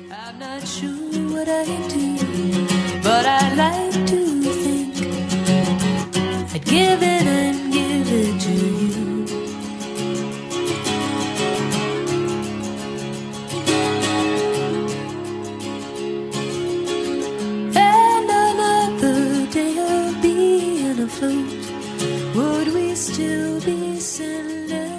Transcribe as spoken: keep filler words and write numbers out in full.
I'm not sure what I do, but I like to think I'd give it and give it to you. And another day of being afloat, would we still be sinless?